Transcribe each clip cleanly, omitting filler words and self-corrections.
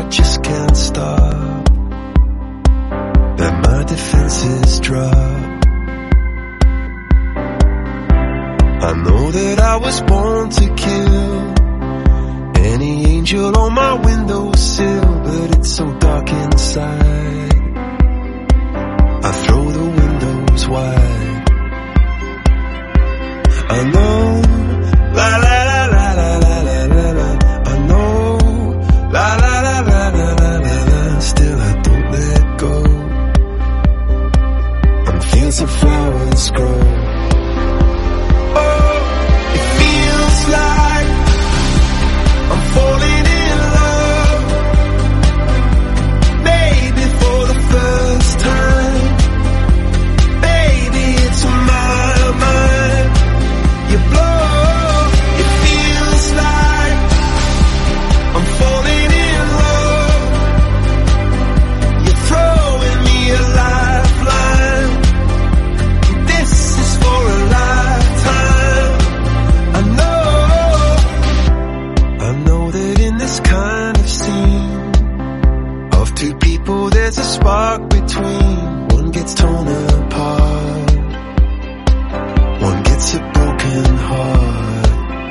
I just can't stop, that my defenses drop. I know that I was born to kill any angel on my windowsill, but it's so dark inside, I throw the windows wide. I know, la la la la la la la la, I know, la la la la la la la la, still I don't let go. On fields of flowers grow. Oh, it feels like I'm falling in love, maybe for the first time. Baby, it's on my mind. You blow, it feels like I'm falling in love. You're throwing me a lifeline. This is for a lifetime. I know that in this kind of scene of two people there's a spark between. One gets torn apart, one gets a broken heart.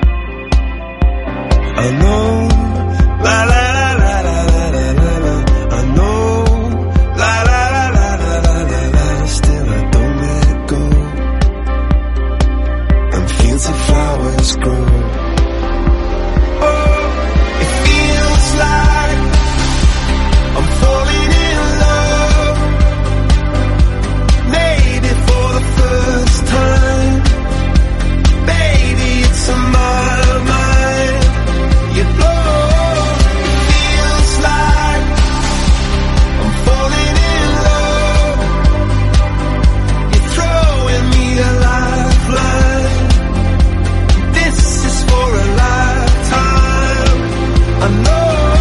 I know, la la la la la la la la, I know, la la la la la la la la, still I don't let go. And fields of flowers grow. Oh, it feels like I'm falling in love, maybe for the first time. Baby, it's on my mind. You blow, it feels like I'm falling in love. You're throwing me a lifeline. This is for a lifetime. I know.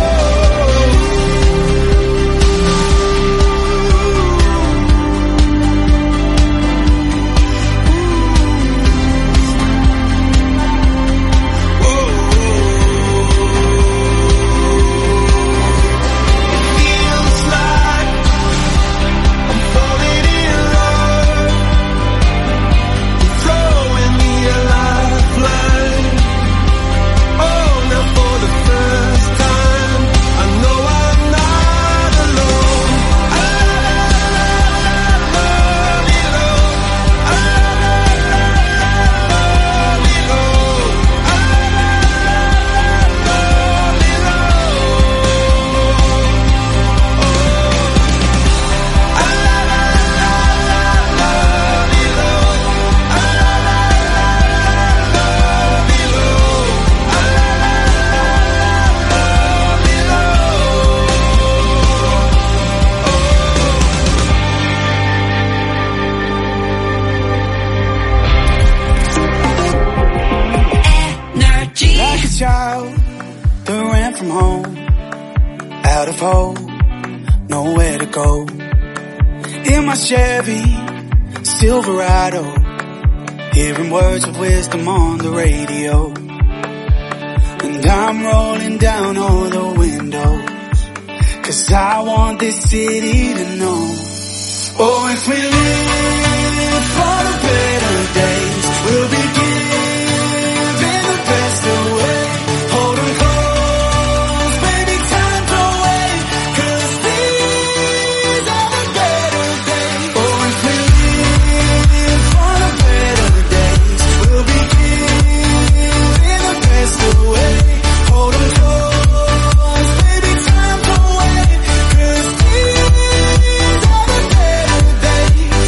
Like a child that ran from home, out of hope, nowhere to go. In my Chevy Silverado, hearing words of wisdom on the radio. And I'm rolling down all the windows, 'cause I want this city to know. Oh, if we live for the better days, we'll be giving the best away. Hold 'em close, baby, time to wait, 'cause these are the better days. Oh, if we live for the better days, we'll be giving the best away. Hold 'em close, baby, time to wait, 'cause these are the better days.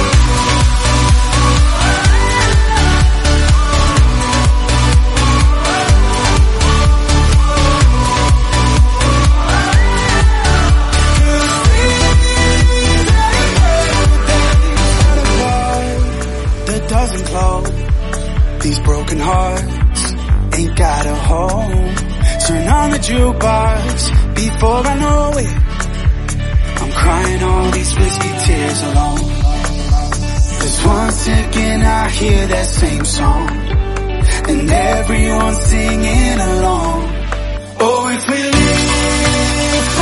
That doesn't close. These broken hearts ain't got a home. Turn on the jukebox before I know it. I'm crying all these whiskey tears alone. 'Cause once again I hear that same song, and everyone's singing along. Oh, if we live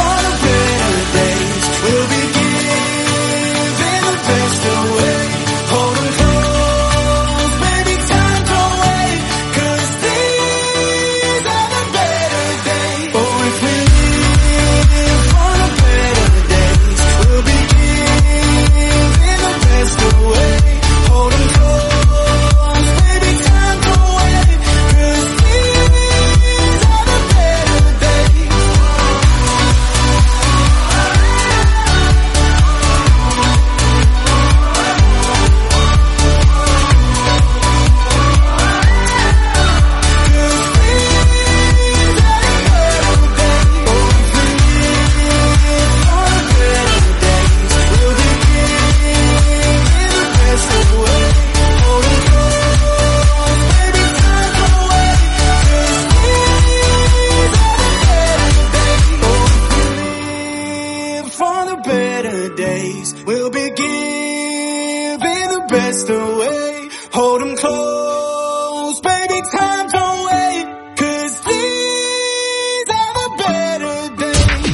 better days. We'll be giving the best away. Hold 'em close, baby, time don't wait. 'Cause these are the better days.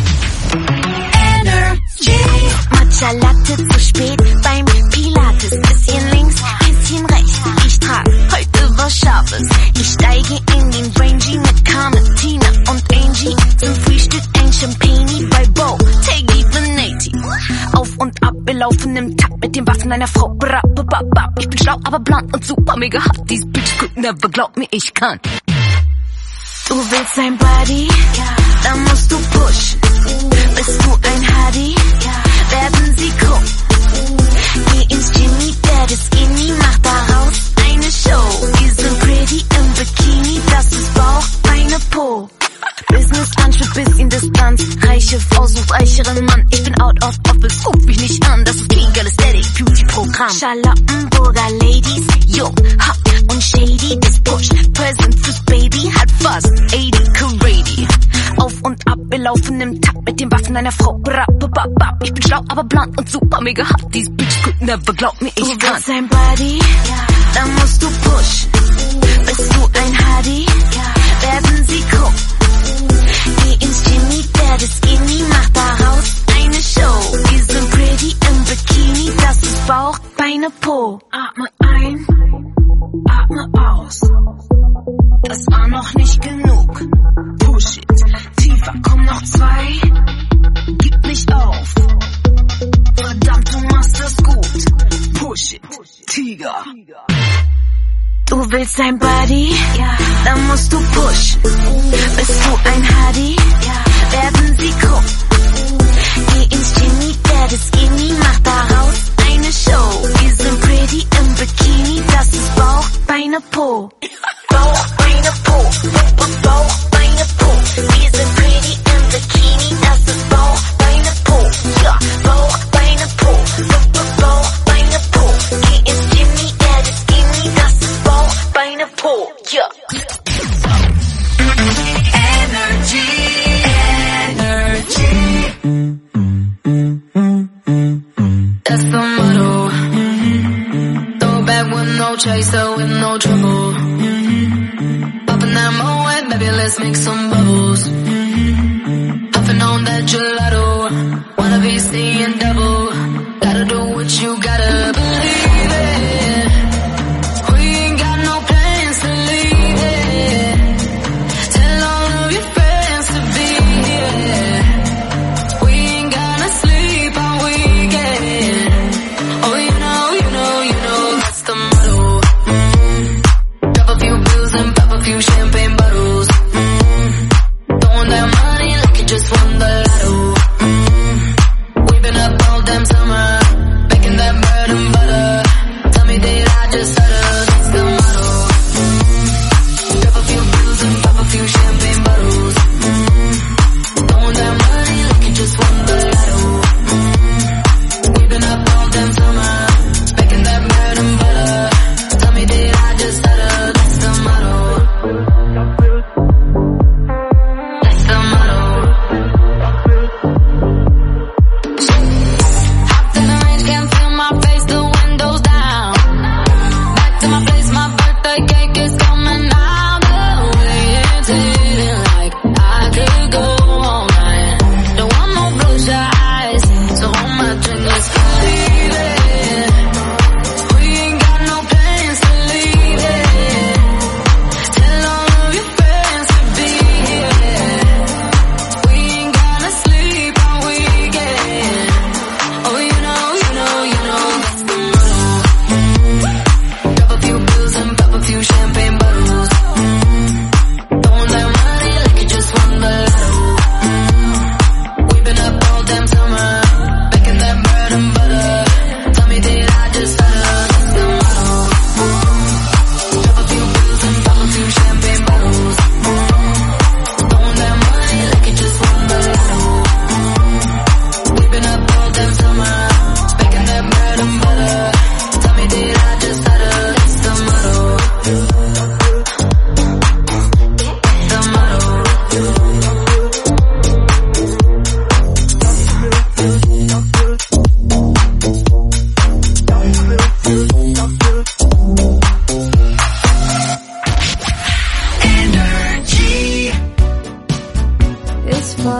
Energy. Matcha Latte zu spät beim Pilates. Bisschen links, bisschen rechts. Ich trag heute was Scharfes. Ich steige in den Rangy mit Carmen, Tina und Angie. Zum Frühstück ein Champagne bei Bo, Teggy Venati. Auf und ab, wir laufen im Takt mit den Waffen einer Frau. Ich bin schlau, aber blond und super mega hot. These bitch could never, glaub mir, ich kann. Du willst ein Buddy? Dann musst du pushen. Bist du ein Huddy? Werden sie gucken. Geh ins Jimmy, der ist Skinny, mach daraus eine Show. Wir sind pretty im Bikini, das ist Bauch, Beine, Po. Business Lunch mit bisschen Distanz. Reiche Frau sucht reicheren Mann. Ich bin out of office, ruf mich nicht an. Das ist Legal Aesthetic Beauty Programm. Charlottenburger Ladies, yo, hot und shady. Das Push, Present fürs Baby, hat fast 80 Karate. Auf und ab, wir laufen im Takt mit den Waffen einer Frau. Ich bin schlau, aber blond und super mega hot. These bitch could never, glaub mir, ich kann. Du willst ein Buddy? Dann musst du pushen. Bist du ein Huddy? Werden sie gucken. Geh ins Jimmy, der ist Skinny, mach daraus eine Show. Wir sind pretty im Bikini, das ist Bauch, Beine, Po. Atme ein, atme aus. Das war noch nicht genug. Push it, tiefer, komm noch 2. Gib nicht auf. Verdammt, du machst das gut. Push it, Tiger. Du willst ein Buddy? Dann musst du pushen. Bist du ein Huddy? Werden sie gucken. Geh ins Jimmy, der ist Skinny, mach daraus eine Show. Wir sind pretty im Bikini, das ist Bauch, Beine, Po. Bauch, Beine, Po. Bauch, Beine, Po. Wir sind pretty im Bikini, das ist Bauch, Beine, Po. Ja, Bauch, Beine, Po. Bauch, Beine, Po. Geh ins Jimmy, der ist Skinny, das ist Bauch, Beine, Po. Ja. Energy, energy. That's the motto. Throw back with no chaser, with no trouble. Popping that Moet, baby, let's make some bubbles. Puffing on that gelato. Wanna be seeing double. Gotta do what you gotta believe it. We ain't got no plans to leave it. Tell all of your friends to be here. We ain't gonna sleep all weekend. Oh, you know, that's the motto. Drop a few bills and pop a few champagne bottles. Throwing that money like you just won the lotto. We've been up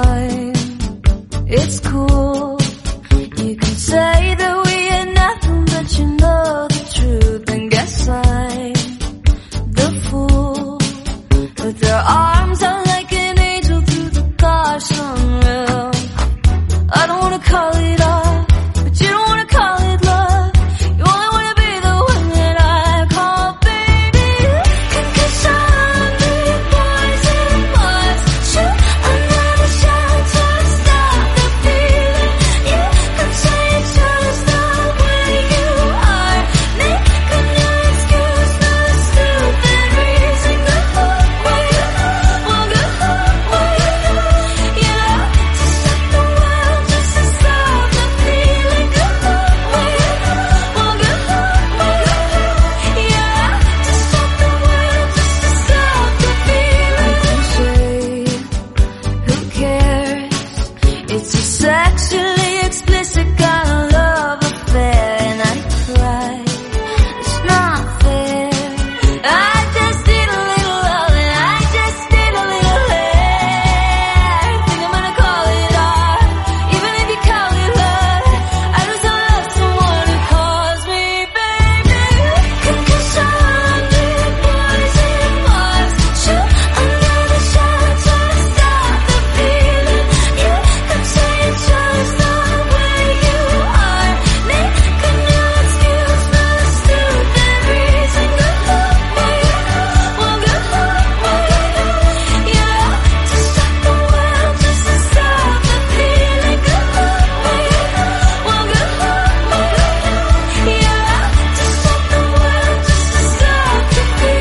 fine. It's cool. You can say that we ain't nothing, but you know the truth. And guess I'm the fool. With their arms out like an angel through the gosh unreal. I don't wanna call it off, but you don't wanna call it love. You only wanna be the one that I call baby. Cause I'm big boys and boys. Shoot another shot to stop the feeling. You can say it's just the way you are. Making your excuse for the stupid reason. Good luck, well you know, well good luck, well you know. You know, to stop the world just to stop the feeling. Good luck, well you know, well good luck, well you know. Yeah, to stop the world just to stop the feeling. Who cares? It's a sexually explicit kind of love affair, and I cry. It's not fair. I just need a little love, and I just need a little hair. Think I'm gonna call it art, even if you call it love. I just love someone who calls me baby. Cause I'm big boys and boys. Shoot another shot to stop the feeling. You can say it's just the way you are. Making your excuse for the stupid reason. Good luck, well you know, well good luck, well you know. Yeah, to stop the world just to stop the feeling. Good luck, well you know, well good luck, well you know. Yeah, to stop the world just to stop the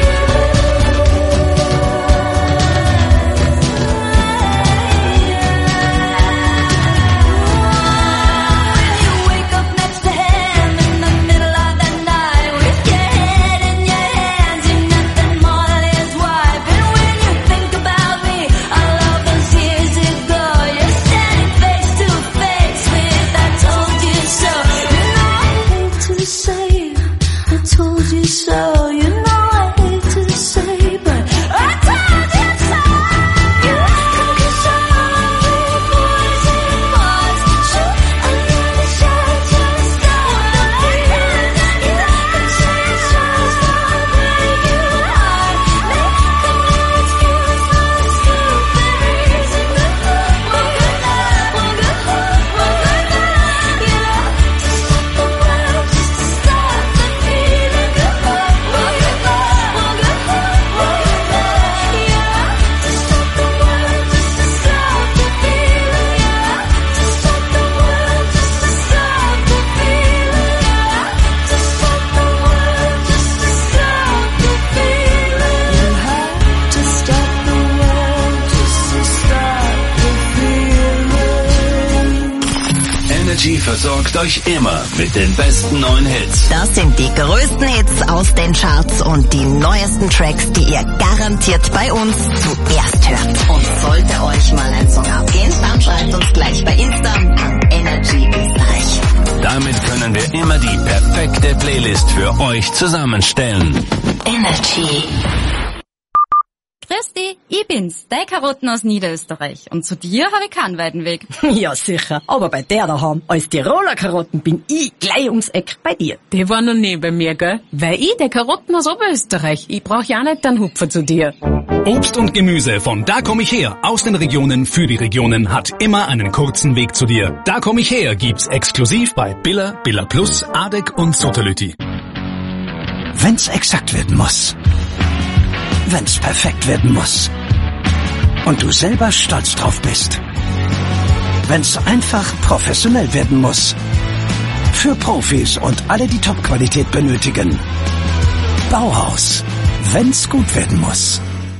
feeling. When you wake up next to him in the middle of the night with your head in your hands, you're nothing more than his wife. And when you think about me, all of those years ago, you're standing face to face with I told you so. You know I hate to say I told you so. You know I hate to say, but I told you so. Cause I'm big boys and boys. Shoot another shot to stop the feeling. You can say it's just the way you are. Making your excuse for the stupid reason. Good luck, well good luck, well good luck, well good luck. You know, to stop the world just to stop the feeling. Good luck, well good luck, well good luck, well good luck. Yeah, to stop the world just to stop the feeling. Yeah, to stop the world just to stop the feeling. Yeah, to stop the world just to stop the feeling. You have to stop the world just to stop the feeling. Energy versorgt euch immer mit den besten neuen Hits. Das sind die größten Hits aus den Charts und die neuesten Tracks, die ihr garantiert bei uns zuerst hört. Und sollte euch mal ein Song abgehen, dann schreibt uns gleich bei Insta an Energy Österreich. Damit können wir immer die perfekte Playlist für euch zusammenstellen. Energy. Christi, ich bin's, die Karotten aus Niederösterreich. Und zu dir habe ich keinen weiten Weg. Ja, sicher. Aber bei der daheim, als Tiroler Karotten, bin ich gleich ums Eck bei dir. Die war noch nie bei mir, gell? Weil ich der Karotten aus Oberösterreich. Ich brauch ja nicht einen Hupfer zu dir. Obst und Gemüse von Da komm ich her, aus den Regionen für die Regionen, hat immer einen kurzen Weg zu dir. Da komm ich her gibt's exklusiv bei Billa, Billa Plus, Adek und Sotolüti. Wenn's exakt werden muss. Wenn's perfekt werden muss. Und du selber stolz drauf bist. Wenn's einfach professionell werden muss. Für Profis und alle, die Top-Qualität benötigen. Bauhaus. Wenn's gut werden muss.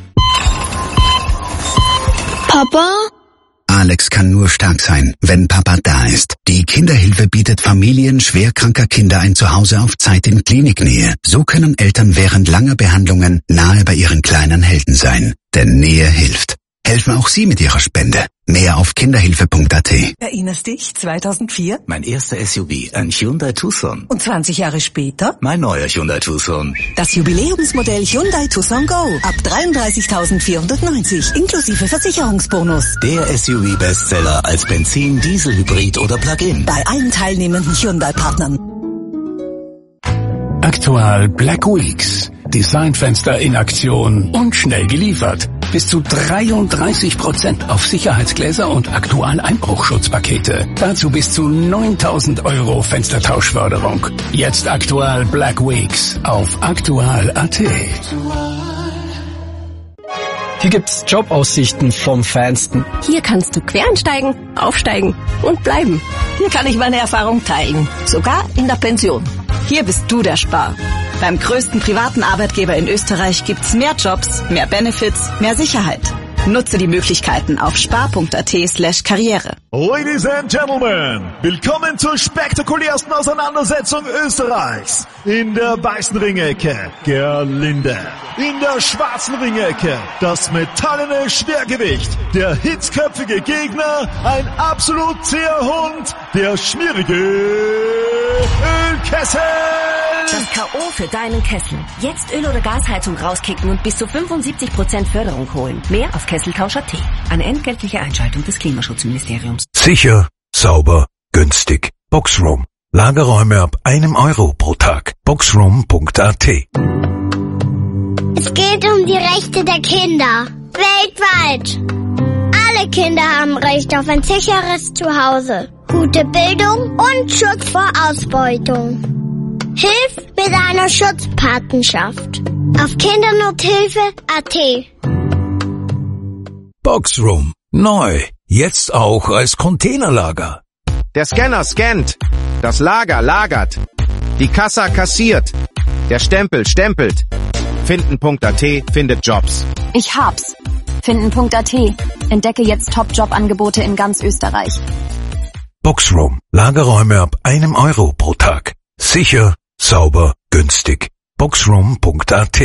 Papa? Alex kann nur stark sein, wenn Papa da ist. Die Kinderhilfe bietet Familien schwerkranker Kinder ein Zuhause auf Zeit in Kliniknähe. So können Eltern während langer Behandlungen nahe bei ihren kleinen Helden sein. Denn Nähe hilft. Helfen auch Sie mit Ihrer Spende. Mehr auf kinderhilfe.at. Erinnerst dich, 2004? Mein erster SUV, ein Hyundai Tucson. Und 20 Jahre später? Mein neuer Hyundai Tucson. Das Jubiläumsmodell Hyundai Tucson Go. Ab 33.490, inklusive Versicherungsbonus. Der SUV-Bestseller als Benzin, Diesel, Hybrid oder Plug-in. Bei allen teilnehmenden Hyundai-Partnern. Aktual Black Weeks. Designfenster in Aktion und schnell geliefert. Bis zu 33% auf Sicherheitsgläser und Aktual Einbruchschutzpakete. Dazu bis zu 9.000 € Fenstertauschförderung. Jetzt Aktual Black Weeks auf aktual.at. Hier gibt's Jobaussichten vom Feinsten. Hier kannst du quereinsteigen, aufsteigen und bleiben. Hier kann ich meine Erfahrung teilen, sogar in der Pension. Hier bist du der Spar. Beim größten privaten Arbeitgeber in Österreich gibt's mehr Jobs, mehr Benefits, mehr Sicherheit. Nutze die Möglichkeiten auf spar.at/Karriere. Ladies and Gentlemen, willkommen zur spektakulärsten Auseinandersetzung Österreichs. In der weißen Ringecke, Gerlinde. In der schwarzen Ringecke, das metallene Schwergewicht. Der hitzköpfige Gegner, ein absolut zäher Hund, der schmierige Ölkessel. Das K.O. für deinen Kessel. Jetzt Öl- oder Gasheizung rauskicken und bis zu 75% Förderung holen. Mehr auf Kesseltausch.at. Eine entgeltliche Einschaltung des Klimaschutzministeriums. Sicher, sauber, günstig. Boxroom. Lagerräume ab €1 pro Tag. Boxroom.at. Es geht um die Rechte der Kinder. Weltweit. Alle Kinder haben Recht auf ein sicheres Zuhause, gute Bildung und Schutz vor Ausbeutung. Hilf mit einer Schutzpatenschaft. Auf Kindernothilfe.at. Boxroom. Neu. Jetzt auch als Containerlager. Der Scanner scannt. Das Lager lagert. Die Kassa kassiert. Der Stempel stempelt. Finden.at findet Jobs. Ich hab's. Finden.at. Entdecke jetzt Top-Job-Angebote in ganz Österreich. Boxroom. Lagerräume ab €1 pro Tag. Sicher, sauber, günstig. Boxroom.at.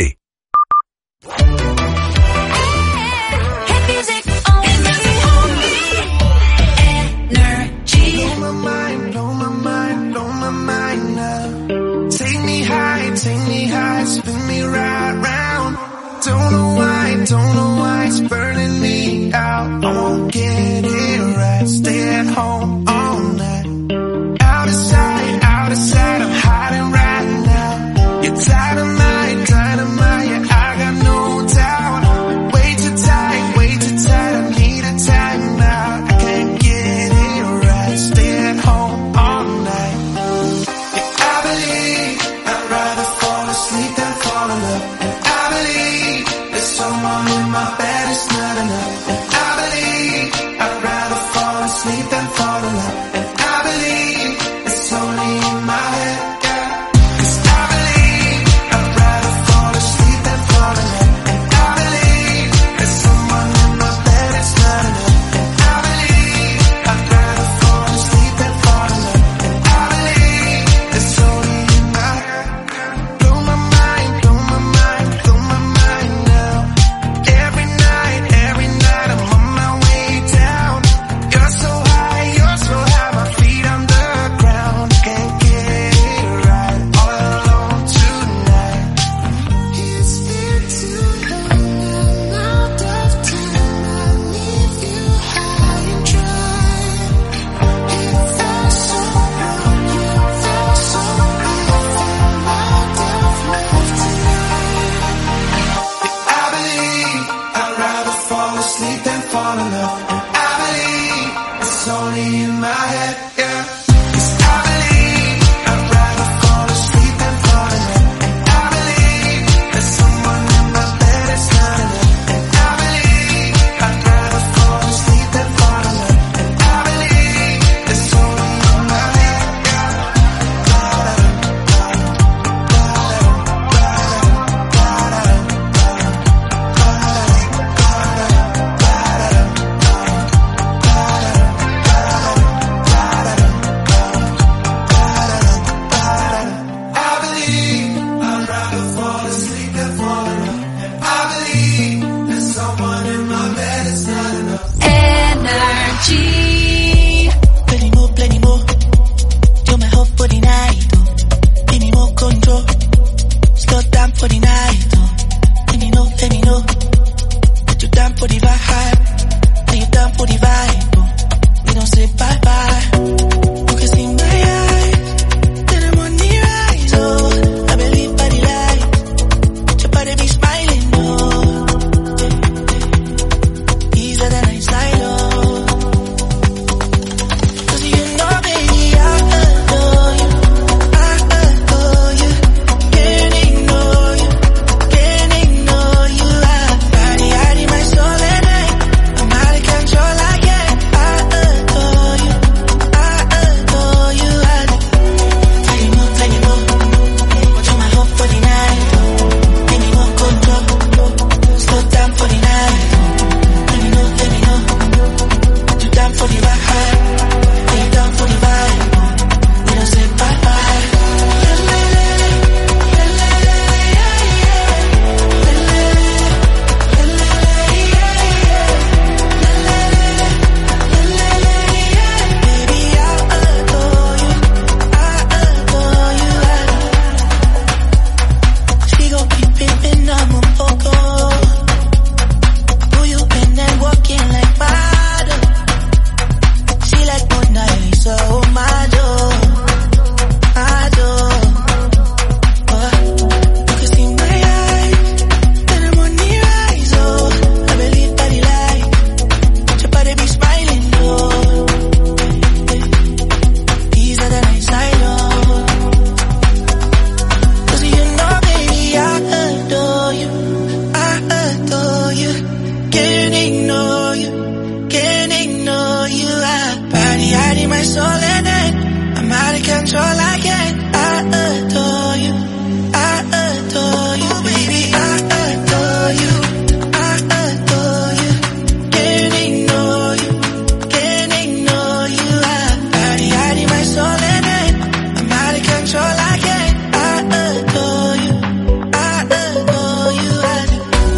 Spin me right round. Don't know why it's burning me out. I won't get it right. Stay at home all night. Out of sight, I'm hiding right now. You're dynamite, yeah, I got no doubt. Way too tight, I need a time out. I can't get it right. Stay at home all night. Yeah, I believe I'd rather fall asleep than fall in love. And I believe there's someone in my bed is not enough. And I believe I'd rather fall asleep than fall in love. my soul in it. I'm out of control, I can't. I adore you, I adore you, baby, I adore you, I adore you. Can't ignore you, can't ignore you. I my soul in it. I'm out of control, I can't. I adore you, I adore you, I do.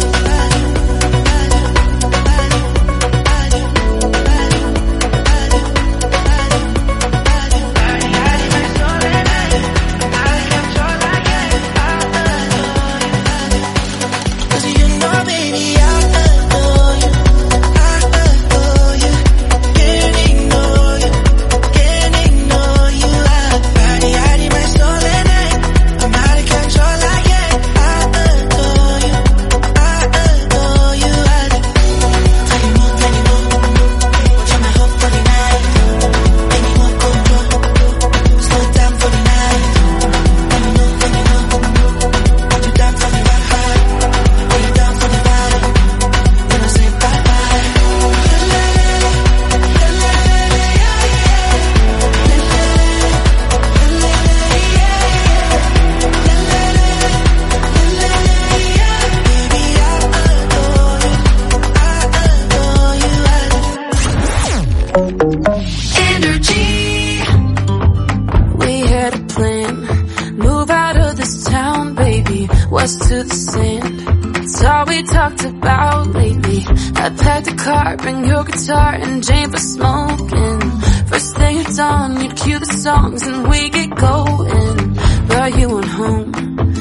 West to the sand, it's all we talked about lately. I packed a car, bring your guitar and Jane for smoking. First thing at dawn, you'd cue the songs and we get going. Brought you on home,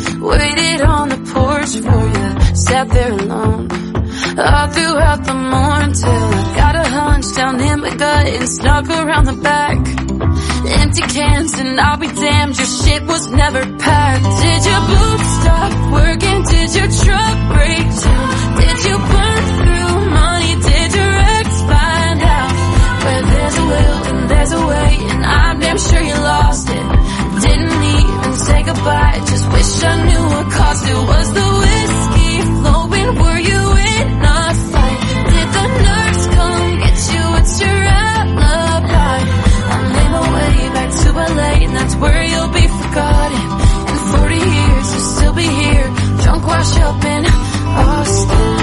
waited on the porch for you, sat there alone all throughout the morning till I got a hunch down in my gut and snuck around the back. Empty cans and I'll be damned, your shit was never packed. Did your boots stop working? Did your truck break down? Did you burn through money? Did your ex find out? Where there's a will and there's a way, and I'm damn sure you lost it. Didn't even say goodbye, just wish I knew what caused it. Was the whiskey flowing? Were you in a fight? Did the nurse come get you? It's your alibi. I made my way back to LA, and that's where you'll be forgotten. In 40 years, you'll still be here, drunk, washed up in Austin.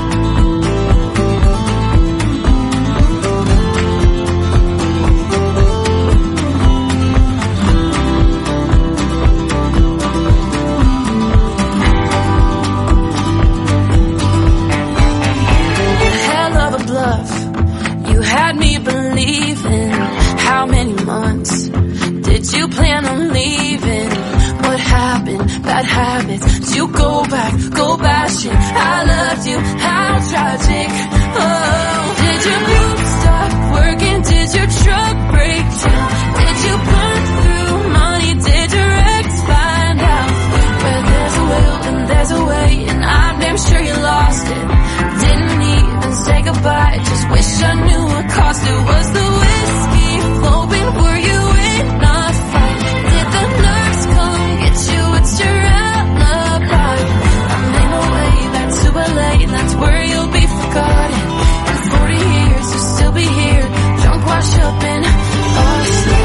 Hell of a bluff, you had me believing. How many months did you plan on leaving? What happened? Bad habits. Did you go back, go bashing? I loved you, how tragic. Oh, did your boots stop working? Did your truck break down? Did you burn through money? Did your ex find out? Where there's a will and there's a way, and I'm damn sure you lost it. Didn't even say goodbye, just wish I knew what caused it. Was the whiskey flowing? Were you in a fight? Did the nurse come get you? It's your alibi. I made my way back to LA, and that's where you'll be forgotten. In 40 years, you'll still be here, drunk, washed up in Austin.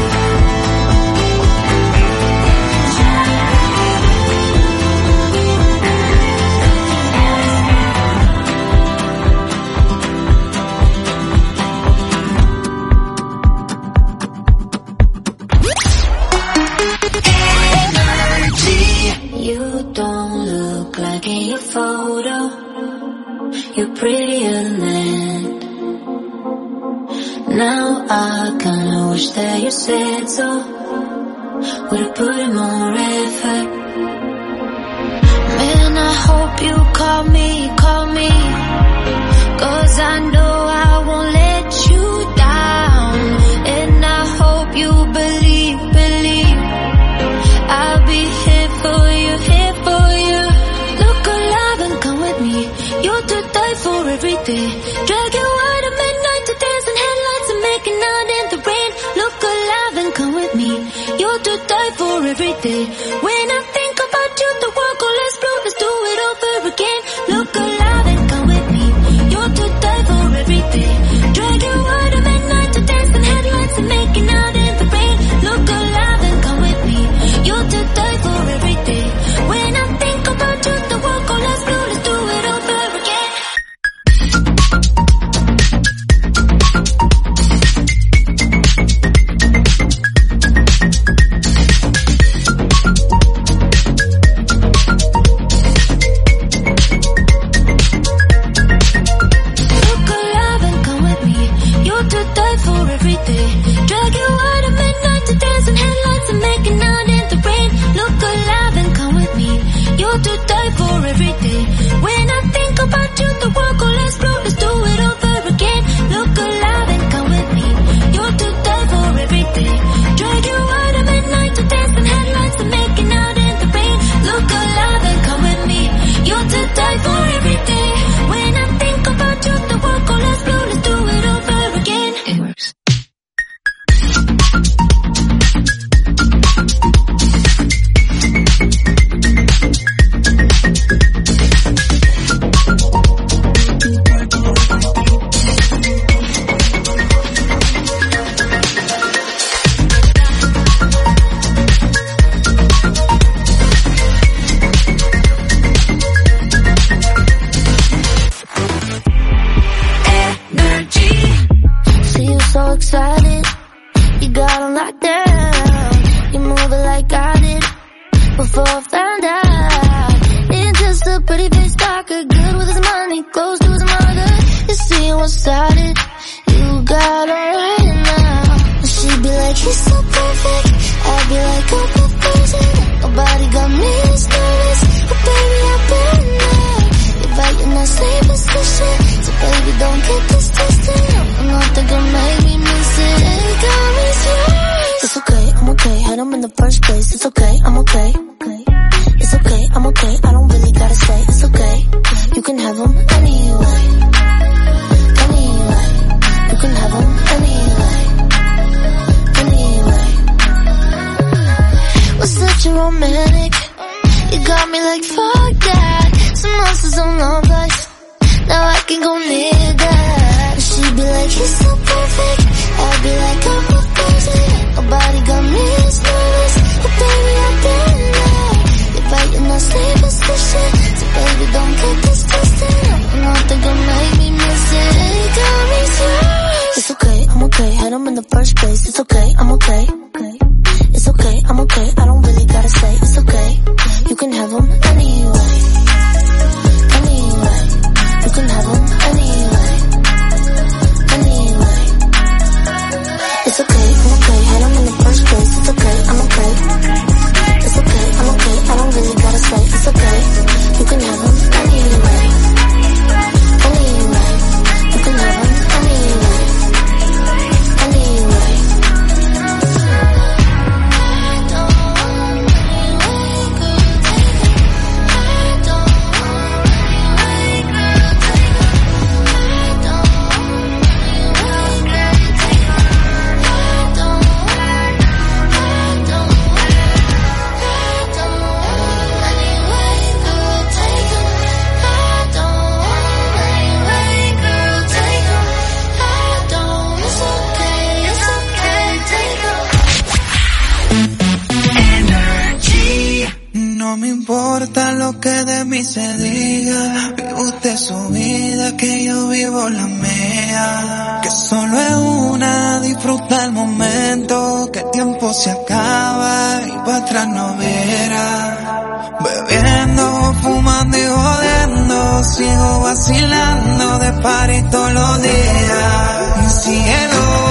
You don't look like in your photo. You're prettier than that. Now I kinda wish that you said so. Would've put in more effort. Man, I hope you call me. 'Cause I know I won't let you down. And I hope you believe. I'll be here for you. Look alive and come with me. You're to die for every day. Drag you out at midnight to dance in headlights and making out in the rain. Look alive and come with me. You're to die for every day. When I think about you, the world goes less blue. Let's do it over again. Look alive and come with me. You're to die for every day. Drag you out at midnight to dance in headlights and making out Drag you out at midnight to dance in headlights and making out in the rain. Look alive and come with me. You're to die for every day. When I think about you, the world will explode. Let's do it over again. Look alive and come with me. You're to die for every day. Drag you out at midnight to dance in headlights and making out in the rain. Look alive and come with me. You're to die for every day. When I think about you, the world will explode. Let's do it over again. It works. So excited, you got on lockdown. You move it like I did before I found out. It's just a pretty face talker, good with his money, close to his mother. You see what's started, you got alright now. She'd be like, he's so perfect, I'd be like, oh, perfect. Nobody got me as nervous, but baby, I've been there. You're fighting that same position, so baby, don't get this twisted. Nothing can make me miss it. It got me serious. It's okay, I'm okay. Had him in the first place. It's okay, I'm okay. It's okay, I'm okay. I don't really gotta say it's okay. You can have him anyway. Anyway. You can have him anyway. Anyway. Was such a romantic. You got me like fuck that. Some monsters on love life. Now I can go near that. She'd be like, he's so perfect. I'd be like, I'm a person. Nobody got me as nervous, but baby, I've been there. You're fighting that same position, so baby, don't get this twisted. Nothing can make me miss it. It got me serious. It's okay, I'm okay. Had him in the first place. It's okay, I'm okay. It's okay, I'm okay. I don't really gotta say it's okay. You can have him anyway. Anyway. You can have him anyway. Anyway. It's okay, I'm okay. Had him in the first place. It's okay, I'm okay. It's okay, I'm okay. I don't really gotta say it's okay. You can have him anyway. Anyway. You can have him anyway. Anyway. No me importa lo que de mí se diga, vive usted su vida, que yo vivo la mía. Que solo es una, disfruta el momento, que el tiempo se acaba y para atrás no verá. Bebiendo, fumando y jodiendo, sigo vacilando de party todos los días. Mi cielo.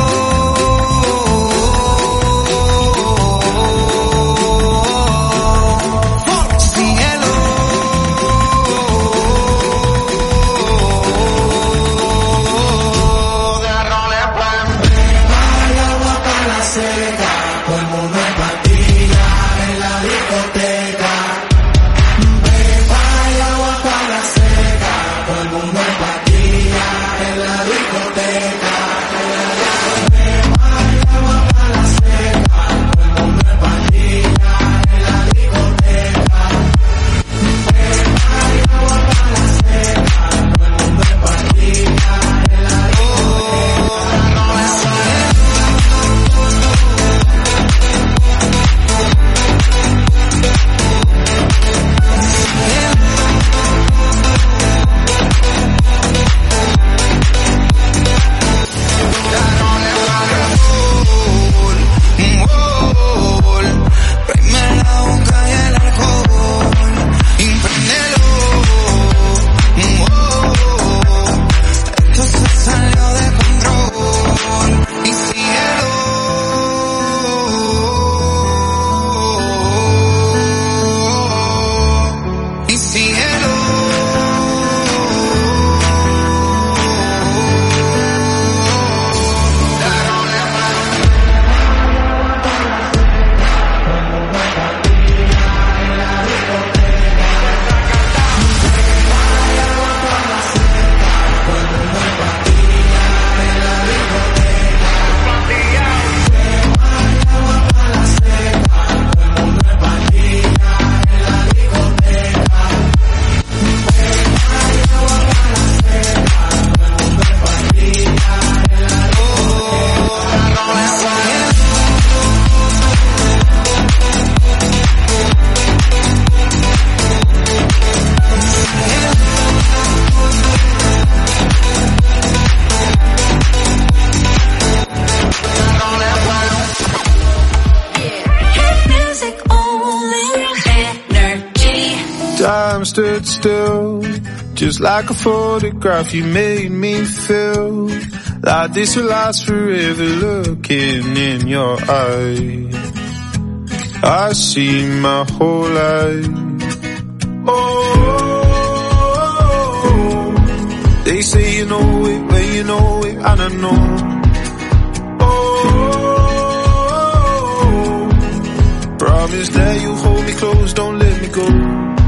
Todo el mundo en patilla en la discoteca. Beba el agua para la seca. Todo el mundo en patilla en la discoteca. stood still, just like a photograph. You made me feel like this will last forever. Looking in your eyes, I see my whole life. Oh, they say you know it, well you know it, and I know. Oh, promise that you hold me close, don't let me go.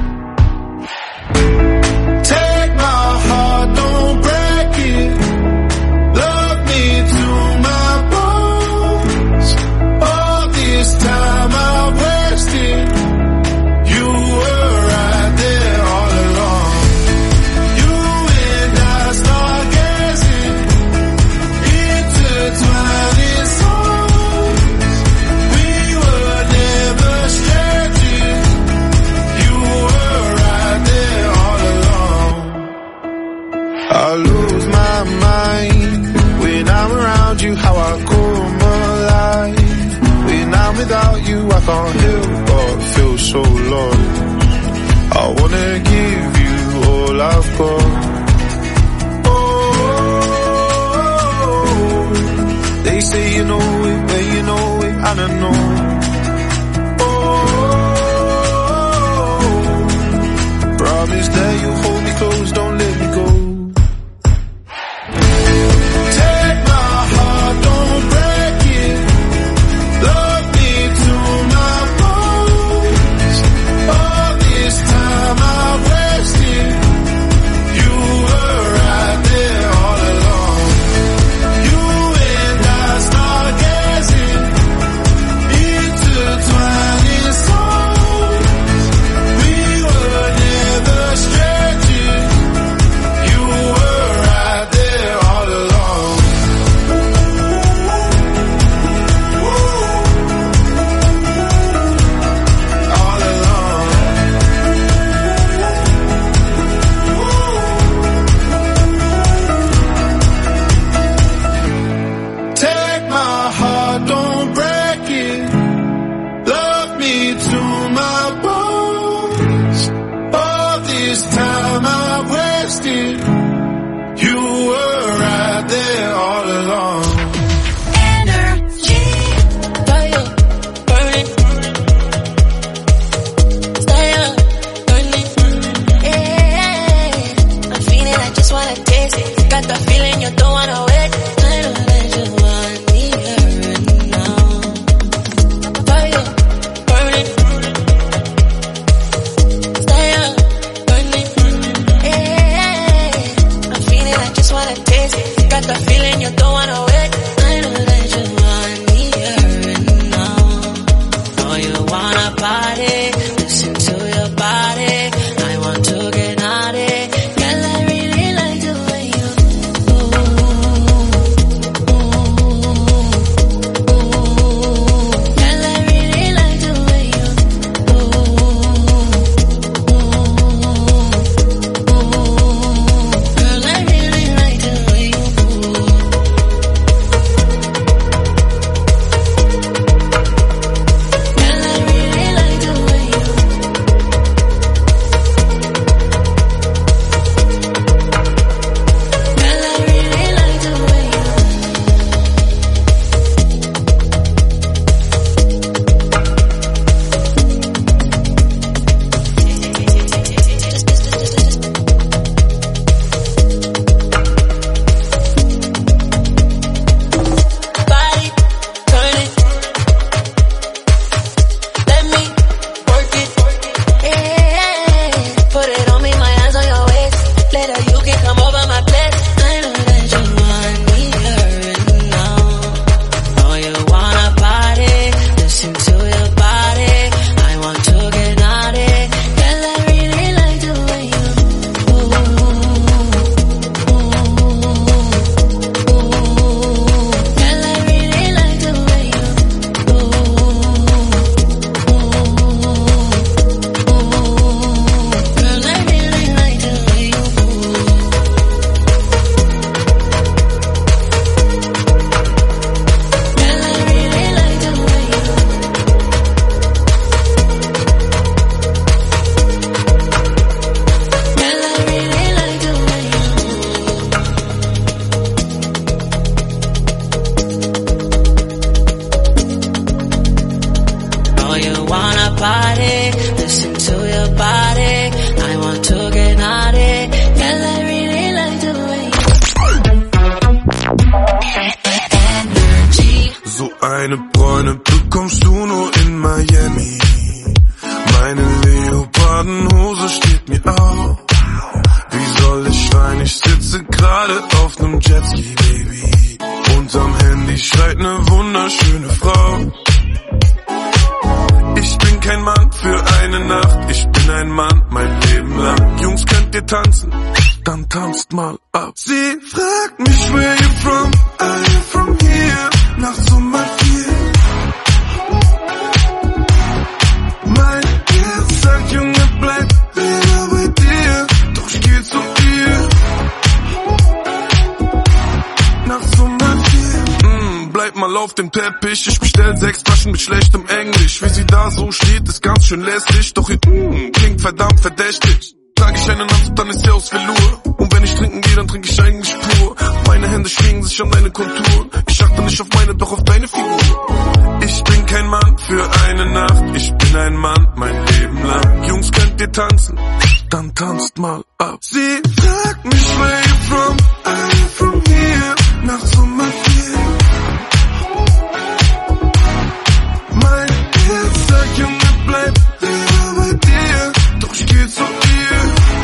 Take my heart, don't break it. Love me to my bones. All this time I've wasted. You were right there all along. You and I start gazing, intertwining souls. We were never strangers. You were right there all along. I lose my mind when I'm around you, how I come alive. When I'm without you, I can't help but feel so lost. I wanna give you all I've got. Oh, they say you know it, but you know it, and I know. Oh, promise that you hold me close, don't let me go. Take my heart, don't break it. Love me to my bones. All this time I've wasted. You were right there all along. You and I start gazing, Freunde bekommst du nur in Miami. Meine Leopardenhose steht mir auf. Wie soll ich weinen? Ich sitze gerade auf nem Jetski, Baby. Unterm Handy schreit ne wunderschöne Frau. Ich bin kein Mann für eine Nacht, ich bin ein Mann mein Leben lang. Jungs, könnt ihr tanzen? Dann tanzt mal ab. Sie fragt mich, where you from? Are you from here? Nachts um 4. Mein Herz sagt, Junge, bleib wieder bei dir. Doch ich geh zu ihr. Nachts um 4. Bleib mal auf dem Teppich. Ich bestell 6 Taschen mit schlechtem Englisch. Wie sie da so steht, ist ganz schön lästig. Doch ihr klingt verdammt verdächtig. Trag ich einen Anzug, dann ist sie aus Velour. Und wenn ich trinken gehe, dann trinke ich eigentlich pur. Meine Hände schwingen sich an deine Konturen. Ich achte nicht auf meine, doch auf deine Figur. Ich bin kein Mann für eine Nacht, ich bin ein Mann mein Leben lang. Jungs, könnt ihr tanzen? Dann tanzt mal ab. Sie fragt mich, where you from? Are you from here? Nachts um 4. Mein Herz sagt, Junge, bleib wieder bei dir. Doch ich geh zu ihr.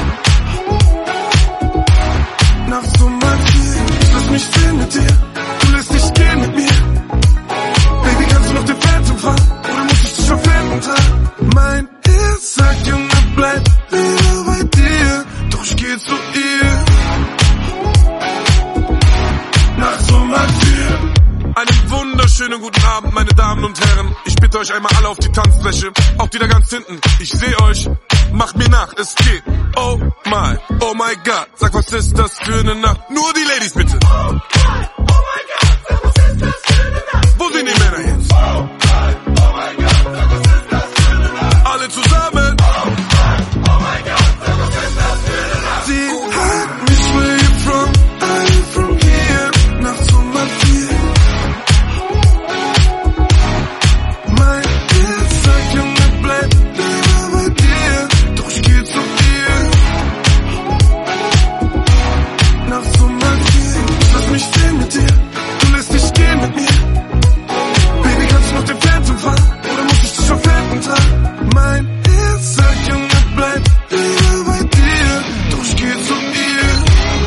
Nachts um 4. Ich lass mich sehen mit dir. Du lässt dich gehen mit mir. Baby, kannst du noch den Phantom fahren? Oder muss ich dich verfehlen tragen? Mein Herz sagt, Junge, bleib wieder bei dir. Doch ich geh zu ihr. Nachts um 4. Einen wunderschönen guten Abend, meine Damen und Herren. Ich bitte euch einmal alle auf die Tanzfläche. Auch die da ganz hinten. Ich seh euch. Macht mir nach, es geht. Oh my God. Sag, was ist das für eine Nacht? Nur die Ladies bitte. Oh my God. Sag, was ist das für eine Nacht? Wo sind die Männer jetzt? Oh my God. Sag, was ist das für eine Nacht? Alle zusammen. Oh my God. Sag, was ist das für eine Nacht? Sie fragt mich, where you from? Are you from here? Nachts um 4. Mein Herz sagt, Junge, bleib wieder bei dir. Doch ich geh zu ihr. Nachts um 4. Ich lass mich sehen mit dir. Du lässt dich gehen mit mir. Baby, kannst du noch den Phantom fahren? Oder muss ich dich verfehlen tragen? Mein Herz sagt, Junge, bleib wieder bei dir. Doch ich geh zu ihr.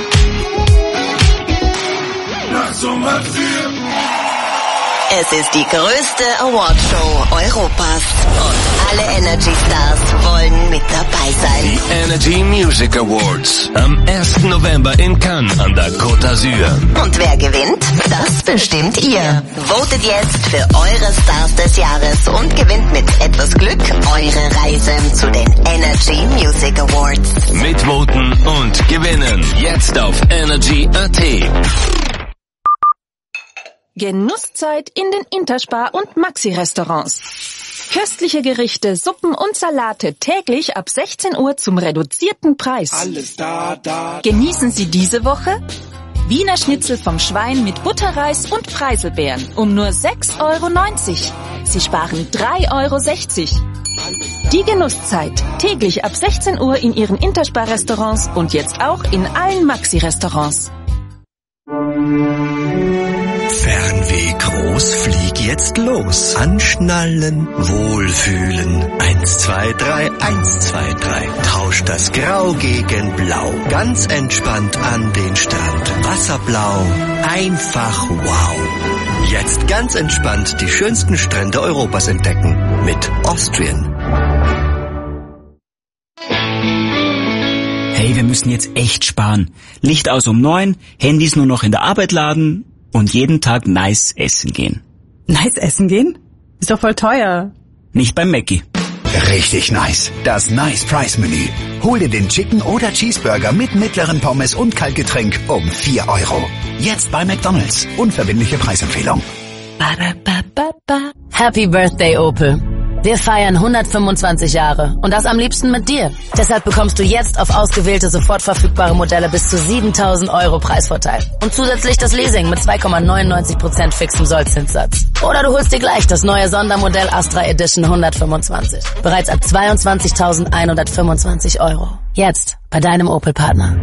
Nachts um 4. Es ist die größte Awardshow Europas und alle Energy Stars wollen mit dabei sein. Die Energy Music Awards am 1. November in Cannes an der Côte d'Azur. Und wer gewinnt? Das bestimmt ihr. Votet jetzt für eure Stars des Jahres und gewinnt mit etwas Glück eure Reise zu den Energy Music Awards. Mitvoten und gewinnen jetzt auf Energy.at. Genusszeit in den Interspar- und Maxi-Restaurants. Köstliche Gerichte, Suppen und Salate täglich ab 16 Uhr zum reduzierten Preis. Alles da. Genießen Sie diese Woche Wiener Schnitzel vom Schwein mit Butterreis und Preiselbeeren um nur 6,90 €. Sie sparen 3,60 €. Die Genusszeit täglich ab 16 Uhr in Ihren Interspar-Restaurants und jetzt auch in allen Maxi-Restaurants. Fernweh groß, flieg jetzt los. Anschnallen, wohlfühlen. 1, 2, 3, 1, 2, 3. Tausch das Grau gegen Blau. Ganz entspannt an den Strand. Wasserblau, einfach wow. Jetzt ganz entspannt die schönsten Strände Europas entdecken. Mit Austrian. Hey, wir müssen jetzt echt sparen. Licht aus um 9, Handys nur noch in der Arbeit laden und jeden Tag nice essen gehen. Nice essen gehen? Ist doch voll teuer. Nicht beim Mackie. Richtig nice. Das Nice Price Menü. Hol dir den Chicken oder Cheeseburger mit mittleren Pommes und Kaltgetränk um 4 €. Jetzt bei McDonald's. Unverbindliche Preisempfehlung. Happy Birthday, Opel. Wir feiern 125 Jahre und das am liebsten mit dir. Deshalb bekommst du jetzt auf ausgewählte sofort verfügbare Modelle bis zu 7.000 € Preisvorteil. Und zusätzlich das Leasing mit 2,99% fixem Sollzinssatz. Oder du holst dir gleich das neue Sondermodell Astra Edition 125. Bereits ab 22.125 €. Jetzt bei deinem Opel-Partner.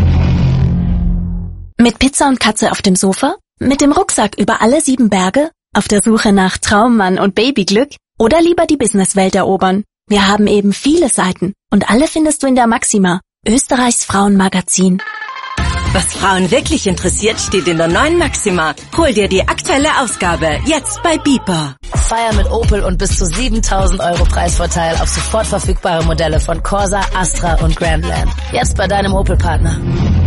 Mit Pizza und Katze auf dem Sofa? Mit dem Rucksack über alle 7 Berge? Auf der Suche nach Traummann und Babyglück? Oder lieber die Businesswelt erobern? Wir haben eben viele Seiten und alle findest du in der Maxima, Österreichs Frauenmagazin. Was Frauen wirklich interessiert, steht in der neuen Maxima. Hol dir die aktuelle Ausgabe, jetzt bei Beeper. Feier mit Opel und bis zu 7.000 Euro Preisvorteil auf sofort verfügbare Modelle von Corsa, Astra und Grandland. Jetzt bei deinem Opel-Partner.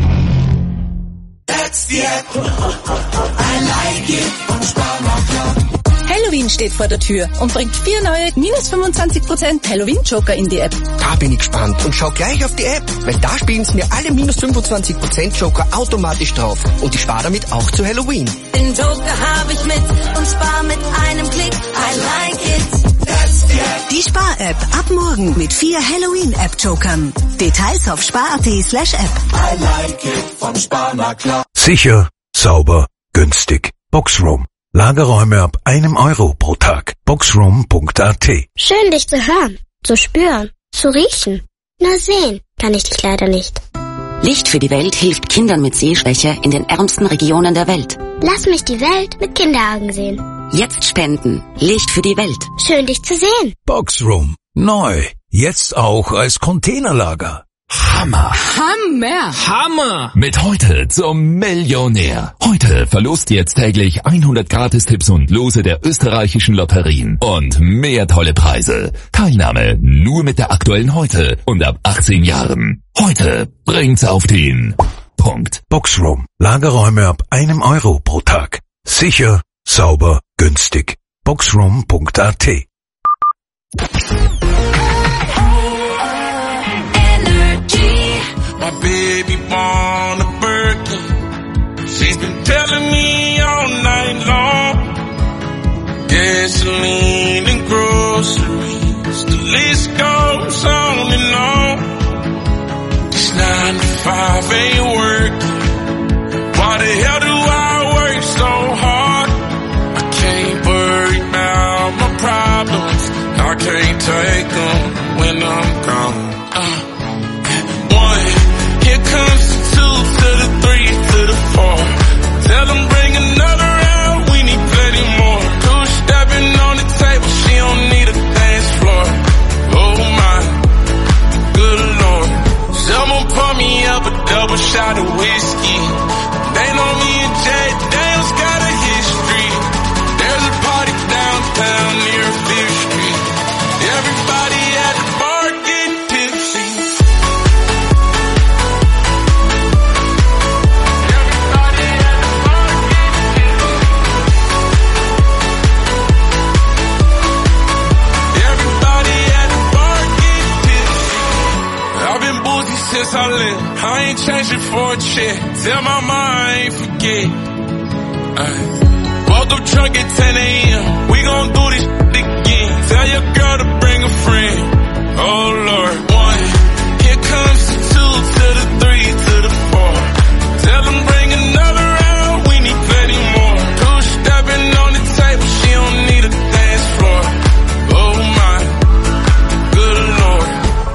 Halloween steht vor der Tür und bringt 4 neue -25% Halloween-Joker in die App. Da bin ich gespannt und schau gleich auf die App, weil da spielen sie mir alle -25% Joker automatisch drauf und ich spare damit auch zu Halloween. Den Joker habe ich mit und spare mit einem Klick. I like it. Die Spar-App ab morgen mit 4 Halloween-App-Jokern. Details auf spar.at/app. I like it vom Sparmakler. Sicher, sauber, günstig. Boxroom. Lagerräume ab €1 pro Tag. Boxroom.at. Schön, dich zu hören, zu spüren, zu riechen. Nur sehen kann ich dich leider nicht. Licht für die Welt hilft Kindern mit Sehschwäche in den ärmsten Regionen der Welt. Lass mich die Welt mit Kinderaugen sehen. Jetzt spenden. Licht für die Welt. Schön, dich zu sehen. Boxroom. Neu. Jetzt auch als Containerlager. Hammer! Hammer! Mit heute zum Millionär. Heute verlost jetzt täglich 100 Gratistipps und Lose der österreichischen Lotterien. Und mehr tolle Preise. Teilnahme nur mit der aktuellen Heute und ab 18 Jahren. Heute bringt's auf den Punkt. Boxroom. Lagerräume ab €1 pro Tag. Sicher, sauber, günstig. Boxroom.at. My baby born a Birkin. She's been telling me all night long. Gasoline and groceries, the list goes on and on. This 9 to 5 ain't working. Why the hell do I work so hard? I can't worry about my problems. I can't take them when I'm gone. Here comes the 2 to the 3 to the 4. Tell them bring another round, we need plenty more. 2 stepping on the table, she don't need a dance floor. Oh my, good lord. Someone pour me up a double shot of whiskey. They know me and Jay Daniels got a history. There's a party downtown near 5th Street. Everybody at the bar getting tipsy. Since I left, I ain't changing for a check. Tell my mom I ain't forget. Woke up drunk at 10 a.m. We gon' do this again. Tell your girl to bring a friend. Oh Lord, 1. Here comes the 2 to the 3 to the 4. Tell them bring another round. We need plenty more. 2 stepping on the table. She don't need a dance floor. Oh my, good Lord.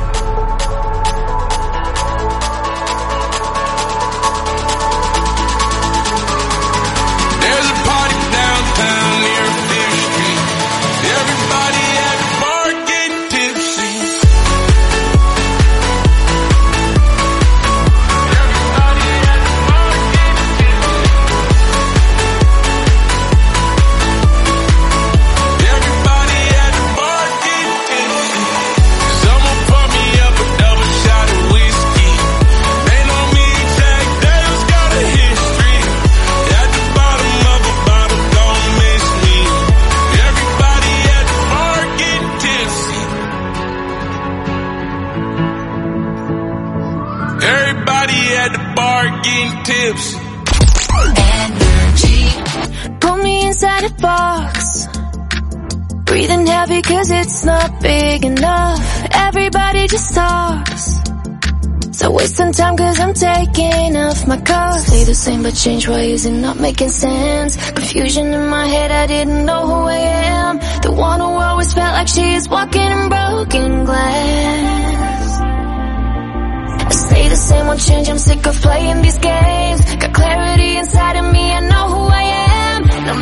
Tipsy. Energy. Put me inside a box. Breathing heavy cause it's not big enough. Everybody just talks. So wasting time cause I'm taking off my cuffs. Stay the same but change ways and not making sense. Confusion in my head, I didn't know who I am. The one who always felt like she is walking in broken glass. Stay the same, won't change, I'm sick of playing these games. Got clarity inside of me, I know who I am. No matter what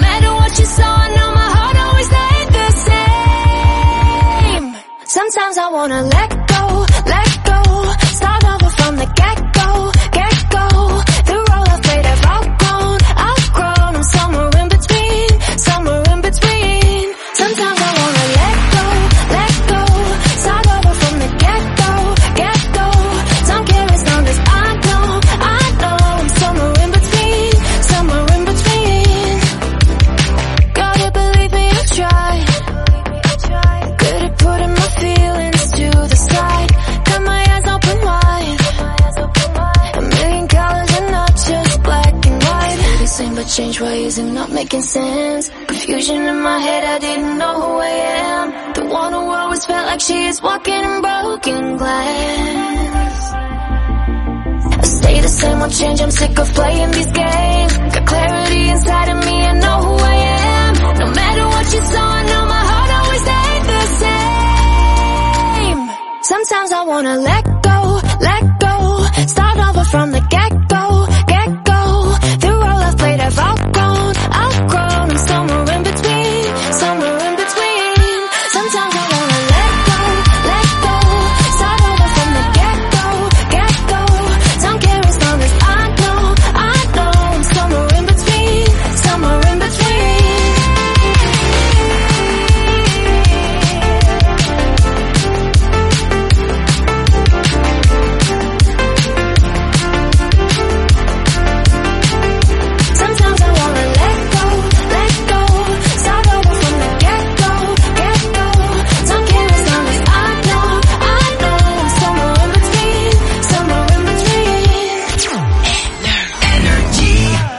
what you saw, I know my heart always stayed the same. Sometimes I wanna let go, start over from the get-go, get-go. The role I played I've outgrown, I'm somewhere in between, somewhere in between. Sometimes I wanna let go, start over from the get-go, get-go. Don't care as long as I know, I'm somewhere in between, somewhere in between. Gotta believe me, I tried. Good at putting my feelings to the side. Got my eyes open wide. A million colors and not just black and white. The same but change ways and not making sense. Confusion in my head, I didn't know who I am. The one who always felt like she is walking in broken glass. I stay the same, won't change, I'm sick of playing these games. Got clarity inside of me, I know who I am. No matter what you saw, I know my heart always stayed the same. Sometimes I wanna let go, start over from the get-go, get-go. The role I've played I've outgrown, I'm somewhere in between, somewhere in between. Sometimes I wanna let go, start over from the get-go, get-go. Don't care as long as I know, I'm somewhere in between, somewhere in between. Sometimes I wanna let go, start over from the get-go, get-go. Don't care as long as I know, I'm somewhere in between, somewhere in between. Energy.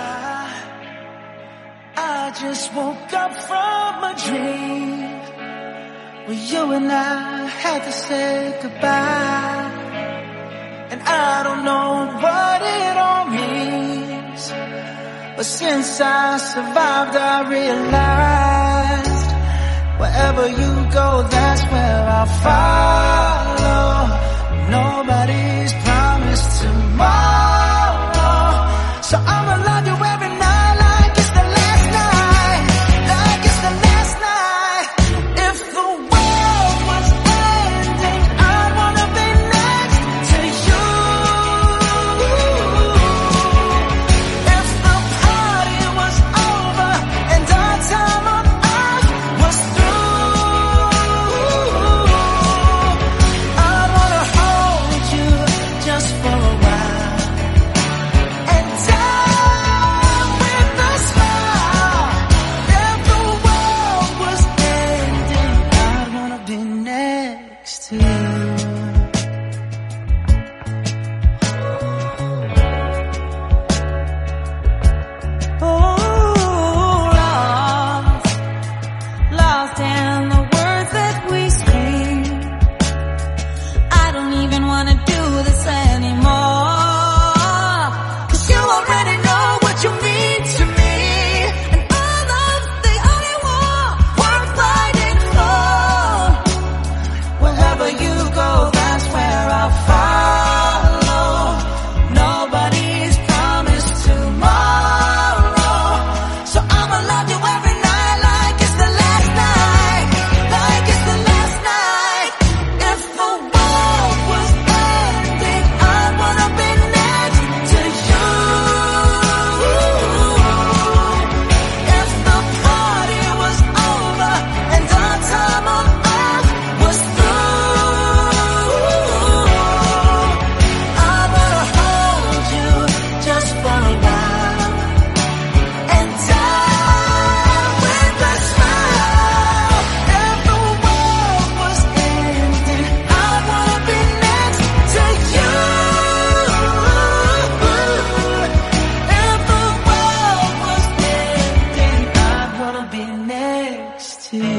I just woke up from a dream where you and I had to say goodbye. And I don't know what it all means, but since I survived I realized wherever you go, that's where I'll follow. Nobody's promised tomorrow, so I'ma love you every night like it's the last night, like it's the last night. If the world was ending, I'd wanna be next to you. If the party was over and our time on earth was through, I'd wanna hold you just for a while and die with a smile. If the world was ending, I'd wanna be next to you. Lost in the words that we speak. I don't even wanna do this anymore, 'cause you already know what you mean to me, and all love's the only war worth fighting for. Wherever you go, that's where I'll follow. Nobody's promised tomorrow, so I'ma love you every night like it's the last night, like it's the last night. If the world was ending, I'd wanna be next to you. If the party was over and our time on earth was through, I wanna hold you just for a while and die with a smile. If the world was ending, I wanna be next to you. If the world was ending, I wanna be next to you.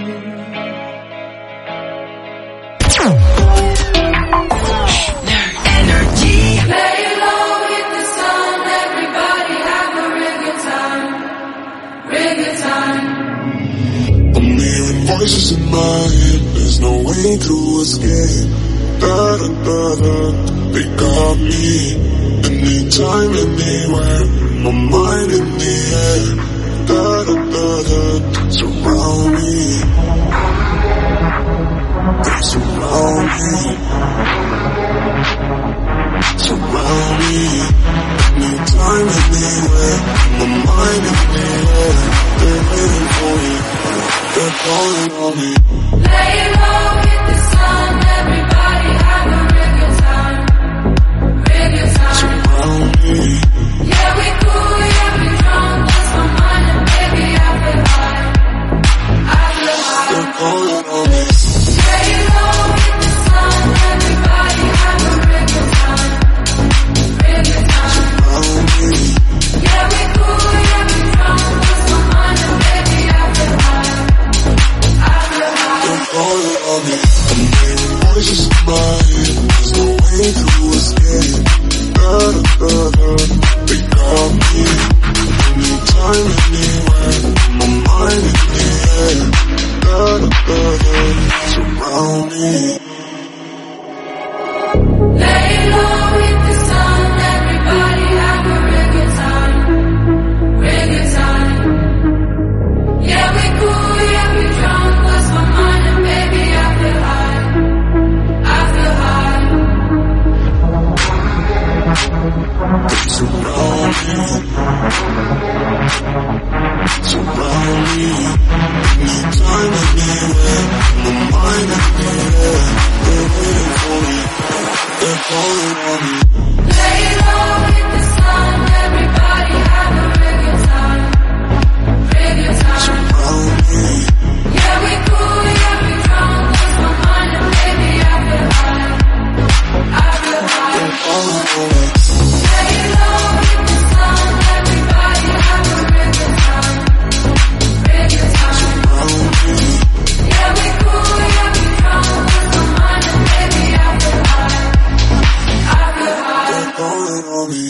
Energy. Play along with the song, everybody have a real good time, real good time. I'm hearing voices in my head, there's no way to escape. Da da da da, they got me. Anytime, anywhere, my mind in the air. Surround me. They surround me. Surround me. Anytime, anywhere. My mind in the air. They're waiting for me. They're calling on me. Lay low, hit the sun, everybody have a real good time. Real good time. Surround me. Yeah, we cool, yeah, we drunk, lost my mind and baby I feel high. I feel high. They're calling on me. Lay low, hit the sun, everybody have a real good time. Real good time. Surround me. Yeah, we cool, yeah, we drunk, lost my mind and baby I feel high. I feel high. They're calling on me. I'm hearing voices in my head. There's no way to escape. They got me. Anytime, anywhere. My mind in the air. Surround me. Lay low, hit the sun, everybody have a real good time. Real good time. Yeah, we cool, yeah, we drunk, lost my mind and baby I feel high. I feel high. Surround me. Surround me. Anytime, anywhere. My mind in the air. They're waiting for me. They're calling on me. Lay low, hit the sun, everybody have a real good time. Real good time. Surround me. Yeah, we cool, yeah, we drunk, lost my mind and baby I feel high. I feel high. They're calling on me. Lay low, hit the sun, everybody have a real good time. Real good time. Surround me. Yeah, we cool, yeah, we drunk, lost my mind and baby I feel high. I feel high. They're calling on me.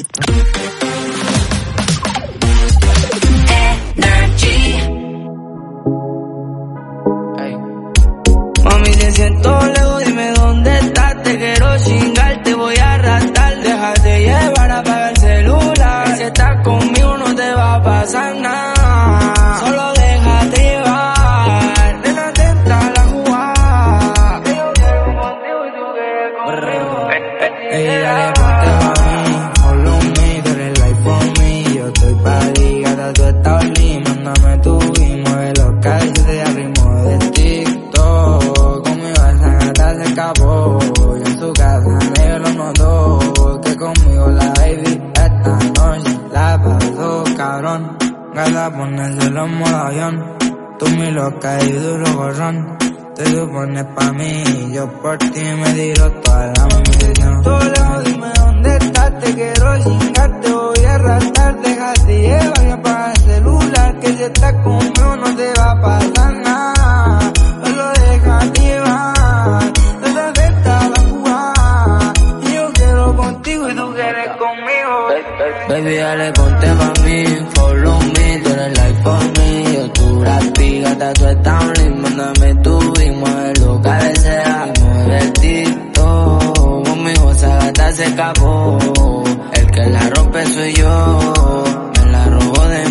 Mami, te siento lejos, dime dónde estás. Te quiero chingar, te voy a arrastrar. Déjate llevar, apaga el celular. Si estás conmigo no te va a pasar nada. Solo déjate llevar. Nena, atenta a la jugada. Que yo quiero contigo y tú quieres conmigo. Ey, dale, ponte pa' mí. Follow me, tú eres life for me. Yo estoy pa' ti, gata, tú estás lindo. Mándame tu y mueve los callos de ritmo de TikTok. Conmigo esa gata se escapó. Y en su casa negro lo notó. Que conmigo la baby esta noche la pasó cabrón. Gata, ponérselo en modo avión. Tú mi loca y duro gorrón. Te supones pa' mí, yo por ti me tiro toda la misión. Solo dime dónde estás, te quiero chingar, te voy a arrastrar. Déjate llevar y apaga el celular, que si estás conmigo no te va a pasar nada. Solo déjate llevar, no te afecta la jugada. Y yo quiero contigo y tú quieres conmigo. Baby, dale, ponte pa' mí, follow me, tú eres life for me. Yo tu rapi, gata, tú estás lindo, mándame tu y mueve lo que desea. Y mueve el TikTok, conmigo esa gata se escapó. El que la rompe soy yo, me la robó de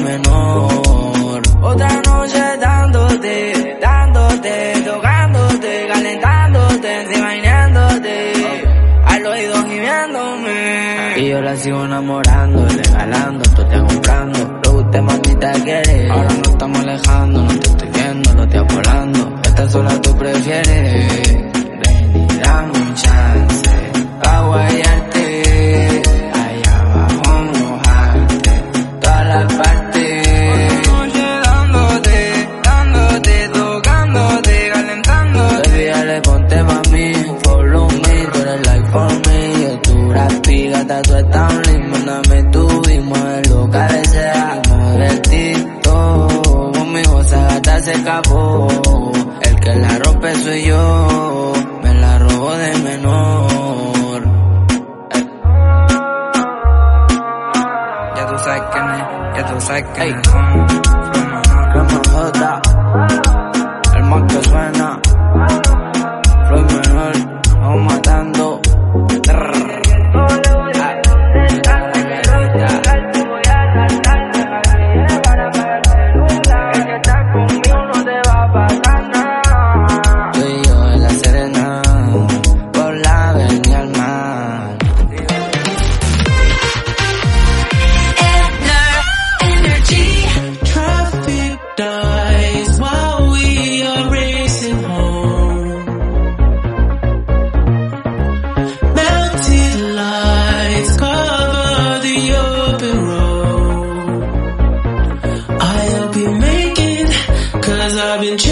menor. Otra noche dándote, dándote, tocándote, calentándote, enseñándote, al oído gimiéndome. Y yo la sigo enamorando, regalando, tú te comprando. Lo que usted mamita quiere, ahora no estamos alejando, no te estoy viendo, lo estoy volando. Esta sola tú prefieres, ven y dame un chance, pa' guayarte, allá abajo mojarte, todas las partes. Noche dándote, dándote, tocándote, calentándote. Baby, dale, ponte pa' mí, follow me, tú eres life for me. Yo tu rapi, gata, tú estás lindo, mándame tú y mueve lo que desea. Mueve el TikTok, conmigo esa gata se escapó. El que la rompe soy yo, me la robó de menor. Ya tú sabes quién es, ya tú sabes quién es. Crema J, el más que suena. Floyd menor, vamos matando.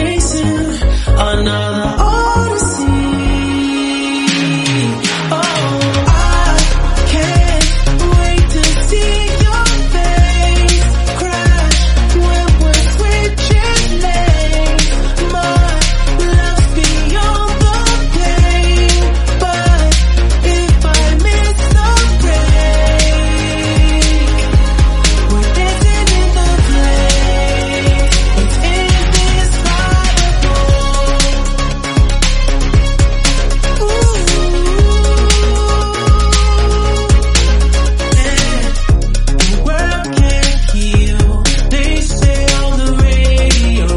facing another odyssey. Oh, I can't wait to see your face crash when we're switching lanes. My love's beyond the pain, but if I miss the break, we're dancing in the place. It's indescribable. The world can't heal, they say on the radio.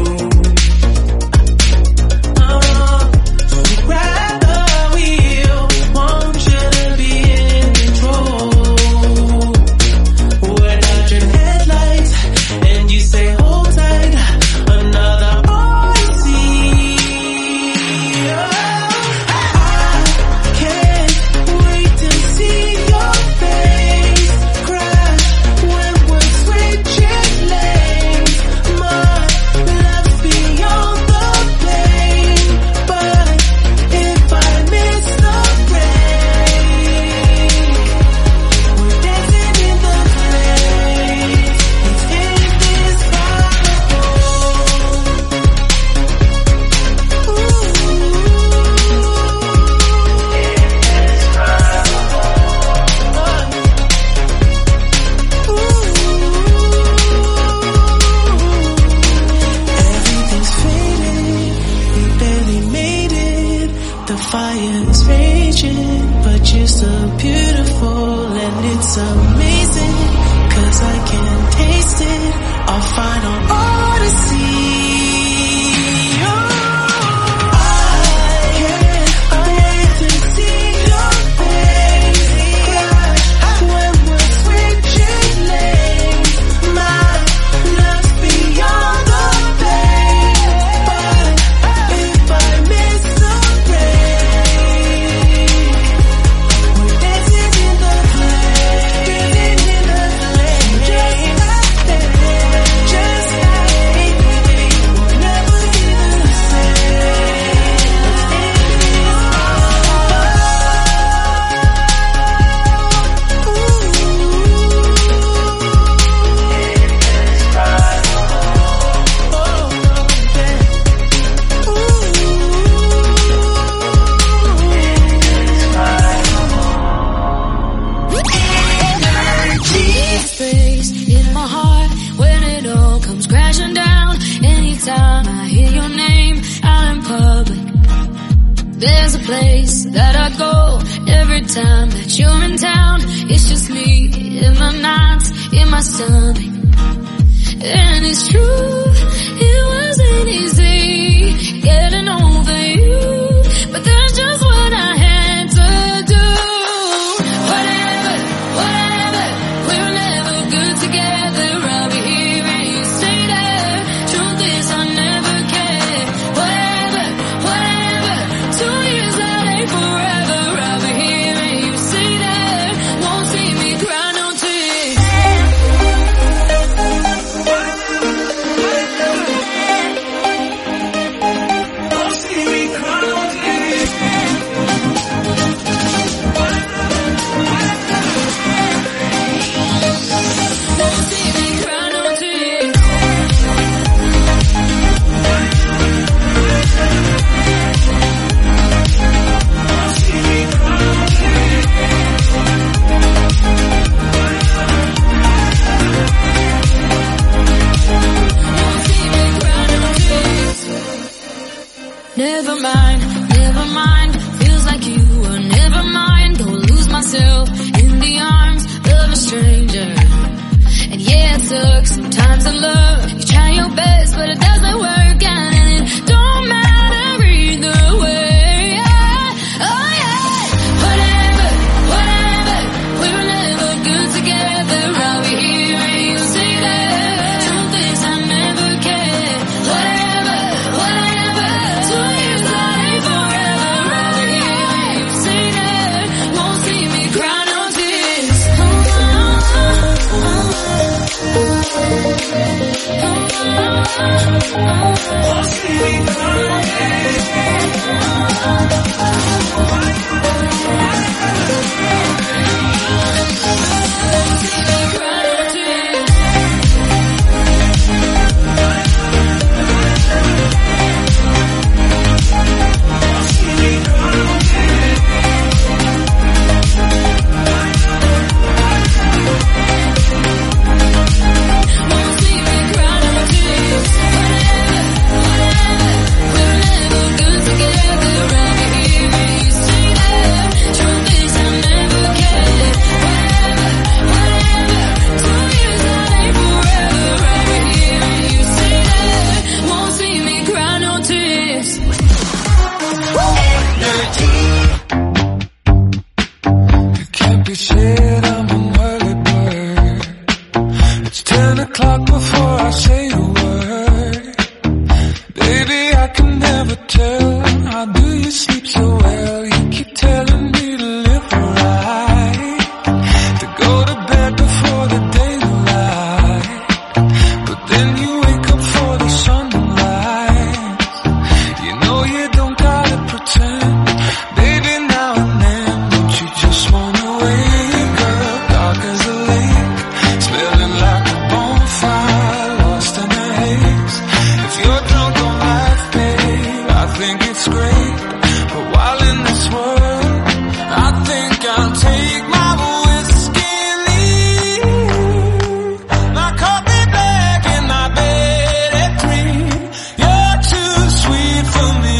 So grab the wheel, want you to be in control. We're dodging headlights, and you say hold tight, another odyssey. I can't wait to see your face crash when we're switching lanes. My love's beyond the pain, but if I miss the break, we're dancing in the place. It's indescribable. Everything's faded, we barely made it. The fire is raging, but you're so beautiful and it's amazing. 'Cause I can taste it, our final odyssey. Oh, I can't wait to see your face crash when we're switching lanes. My love's beyond the pain, but if I miss the break, we're dancing in the place, dancing in the place, just like that, just like we'll never be the Space in my heart when it all comes crashing down. Anytime I hear your name out in public, there's a place that I go every time that you're in town. It's just me in the nights, in my stomach. And it's true, it wasn't easy getting over you, but that's just what I had to do. Whatever, we're never good together. I'll be here and you say that. Truth is I never cared. Whatever, 2 years out ain't forever. I'll be here and you say that. Won't see me cry no tears. Won't see me cry no tears. Won't see me cry no tears. Won't see me cry no Never mind, feels like you were never mine. Don't lose myself in the arms of a stranger. And yeah, it sucks sometimes in love. You try your best, but it doesn't work out, and it don't matter either way. Oh yeah, whatever, we were never good together. I'll be here and you say that. Truth is I never cared. Whatever, 2 years out ain't forever. I'll be here and you say that. Won't see me cry no tears. Won't can never tell. How do you sleep so well? You keep telling me to live right, to go to bed before the daylight, but then you wake up for the sunlight. You know you don't gotta pretend, baby, now and then. Don't you just wanna wake up, dark as a lake, smelling like a bonfire, lost in a haze. If you're drunk on life, babe, I think it's great. But while in this world, I think I'll take my whiskey and leave. My coffee black and my bed at 3. You're too sweet for me.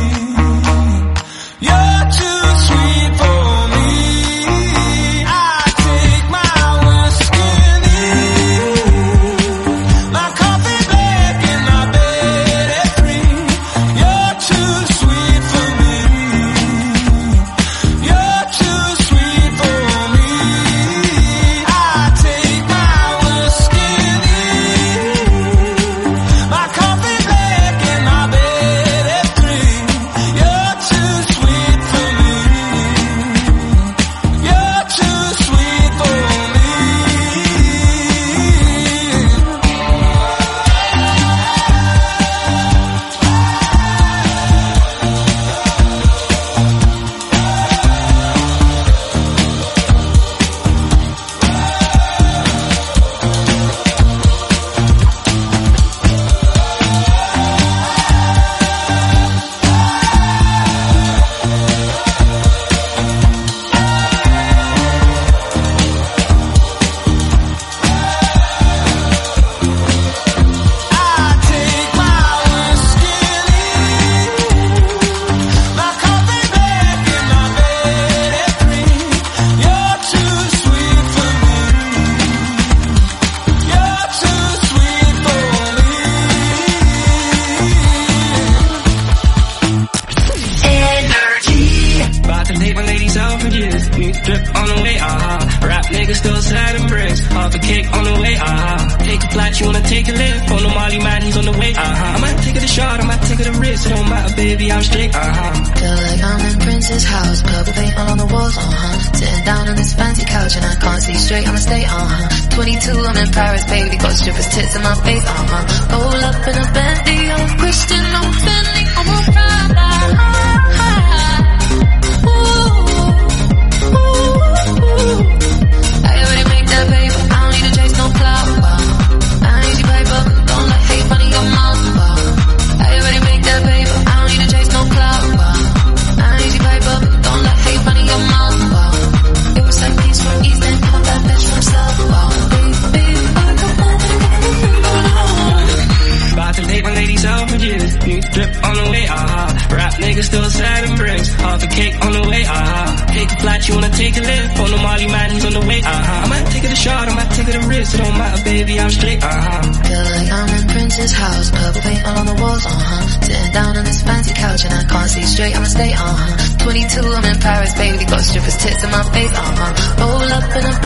You're too sweet for me. I take my whiskey and leave. My coffee black and my bed at 3. You're too sweet for me. You're too sweet for me. I take my whiskey and leave. My coffee black and my bed at 3. You're too sweet for me. You're too sweet for me. About to take my ladies out for years. New drip on the way, Rap niggas still sad and bricks. Half a cake on the way, Take a flight, you wanna take a lift. On the Molly man, he's on the way, I might take it a shot, I might take it a risk. It don't matter, baby, I'm straight, Feel like I'm in Prince's house, purple paint all on the walls, Sitting down on this fancy couch and I can't see straight, I'ma stay, 22, I'm in Paris, baby, got strippers' tits in my face, Roll up in a Bentley, I'm Christian, I'm Fendi, I'm a Prada. I already make that paper, I don't need to chase no clout, I ain't easy paper, don't let hate money your mouth, I already make that paper, I don't need to chase no clout, I ain't easy paper, don't let hate money your mouth, it was like peace from East End, pop that bitch from South, baby, About to take my ladies out for years. New drip on the way, Rap niggas still sad and bricks. Half a cake on the way, Take a flight, you wanna take a lift. On the Molly man, he's on the way, I might take it a shot, I might take it a risk. It don't matter, baby, I'm straight, Feel like I'm in Prince's house, purple paint all on the walls, Sitting down on this fancy couch and I can't see straight, I'ma stay, 22, I'm in Paris, baby, got strippers' tits in my face, Roll up in a